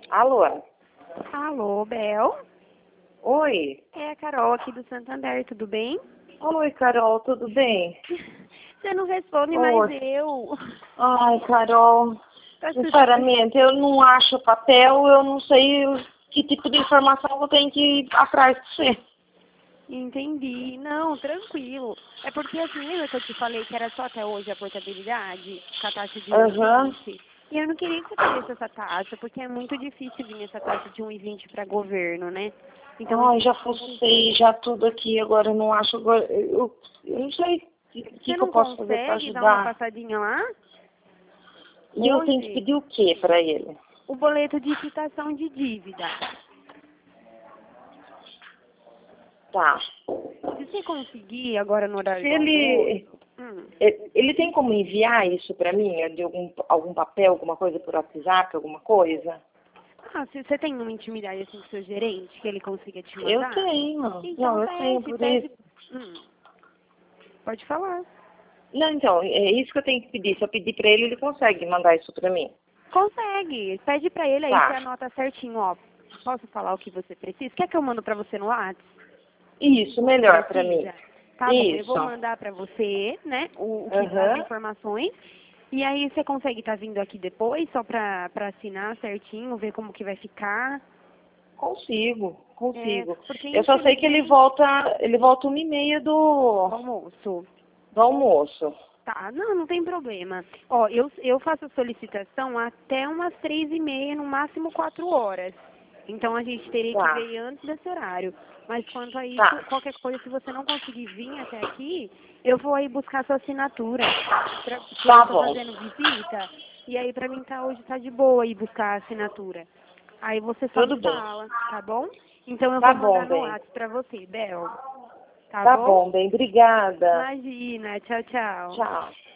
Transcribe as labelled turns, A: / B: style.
A: Alô?
B: Alô, Bel?
A: Oi?
B: É a Carol aqui do Santander, tudo bem?
A: Oi, Carol, tudo bem?
B: Você não responde, mas
A: Oi.
B: eu.
A: Ai, Carol,
B: Tá
A: sinceramente, eu não acho papel, eu não sei que tipo de informação eu tenho que ir atrás de você.
B: Entendi. Não, tranquilo. É porque assim, lembra que eu te falei que era só até hoje a portabilidade, com a taxa de
A: Aham.
B: 1,20? E eu não queria que você perdesse essa taxa, porque é muito difícil vir essa taxa de 1,20 para governo, né? Então a
A: Ai,
B: gente
A: já fucei, já tudo aqui, agora eu não acho, agora, eu não sei o
B: Você
A: que eu
B: não
A: posso fazer para
B: consegue dar uma
A: ajudar.
B: passadinha lá?
A: E eu tenho que
B: Hoje,
A: pedir o que para ele?
B: o boleto de quitação de dívida.
A: Tá.
B: Se você conseguir agora no horário
A: Se
B: do
A: ele,
B: almoço,
A: ele tem como enviar isso para mim, de algum papel, alguma coisa por WhatsApp, alguma coisa?
B: se você tem uma intimidade assim com o seu gerente, que ele consiga te
A: Eu
B: mandar,
A: tenho.
B: então
A: Não, eu tenho
B: pede,
A: por
B: pede.
A: isso.
B: Pode falar.
A: Não, então, é isso que eu tenho que pedir. Se eu pedir para ele, ele consegue mandar isso para mim.
B: Consegue. Pede pra ele aí, você
A: Tá.
B: anota certinho, ó. Posso falar o que você precisa? Quer que eu mando pra você no WhatsApp?
A: Isso,
B: O que
A: melhor para mim.
B: precisa? Tá bom, eu
A: Isso.
B: vou mandar pra você, né, as
A: Aham.
B: informações. E aí você consegue estar vindo aqui depois, só pra assinar certinho, ver como que vai ficar.
A: Consigo,
B: É,
A: consigo.
B: porque
A: Eu só sei que
B: infelizmente,
A: 1h30
B: almoço.
A: do almoço.
B: Tá, não, não tem problema. Ó, eu faço a solicitação até umas 3h30, no máximo 4 horas. Então a gente teria que
A: Tá,
B: ver antes desse horário. Mas quanto a isso,
A: tá.
B: qualquer coisa, se você não conseguir vir até aqui, eu vou aí buscar sua assinatura. Porque eu
A: Tá
B: tô
A: bom.
B: fazendo visita, e aí pra mim hoje tá de boa ir buscar a assinatura. Aí você só
A: Tudo
B: me
A: bem.
B: fala, tá bom? Então eu
A: Tá
B: vou
A: bom,
B: mandar no
A: bem.
B: WhatsApp pra você, Bel. Tá
A: Tá
B: bom?
A: bom, bem. Obrigada.
B: Imagina, tchau, tchau.
A: Tchau.